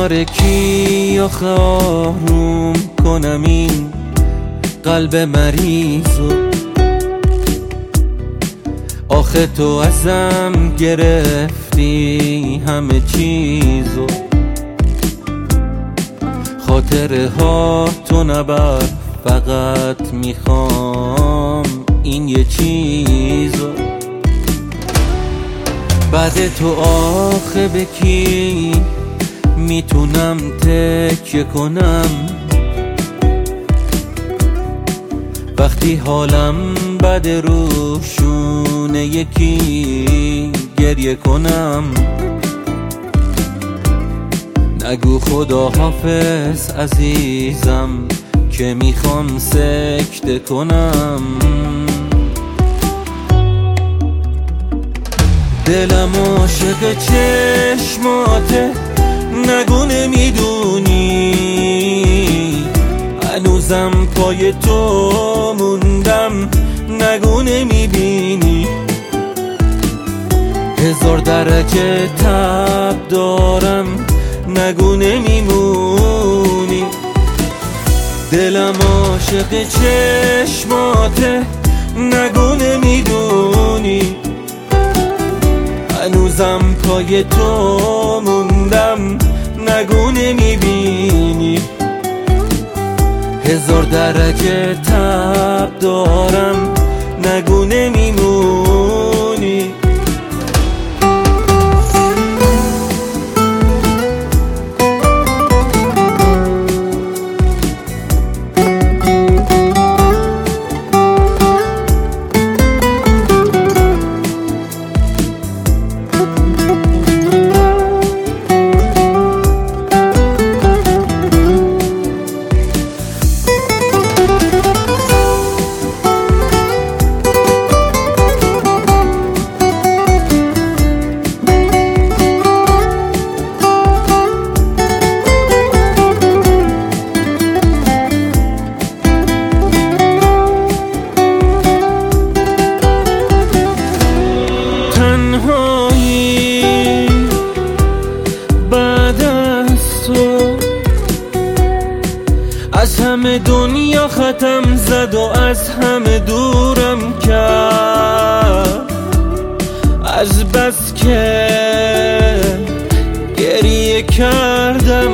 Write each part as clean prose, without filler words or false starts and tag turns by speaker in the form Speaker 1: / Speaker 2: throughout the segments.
Speaker 1: تارکی آخه آروم کنم این قلب مریضو؟ آخه تو ازم گرفتی همه چیزو، خاطره ها تو نبر، فقط میخوام این یه چیزو. بعد تو آخه به کی میتونم تکیه کنم وقتی حالم بد روشونه یکی گریه کنم؟ نگو خدا حافظ عزیزم که میخوام سکته کنم. دلم عاشق چشماته، نگو نمیدونی هنوزم پای تو موندم، نگو نمیبینی 1000 درجه تب دارم، نگو نمیمونی. دلم عاشق چشماته، نگو نمیدونی هنوزم پای تو موندم، نگو نمیبینی 1000 درجه تب دارم، نگو نمیمونی. تنهایی بعد از تو از همه دنیا ختم زد و از همه دورم کرد. از بس که گریه کردم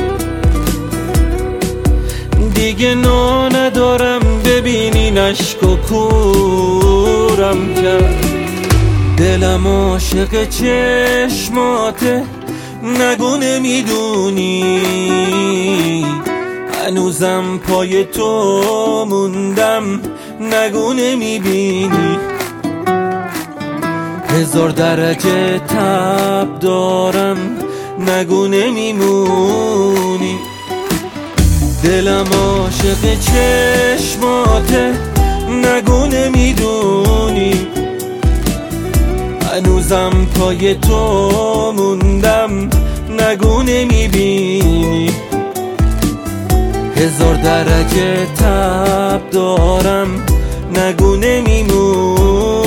Speaker 1: دیگه ندارم، ببینین اشک و کورم کرد. دلم عاشق چشماته، نگو نمیدونی هنوزم پای تو موندم، نگو نمیبینی 1000 درجه تب دارم، نگو نمیمونی. دلم عاشق چشماته، نگو نمیدونی هنوزم پای تو موندم، نگو نمیبینی 1000 درجه تب دارم، نگو نمیمونی.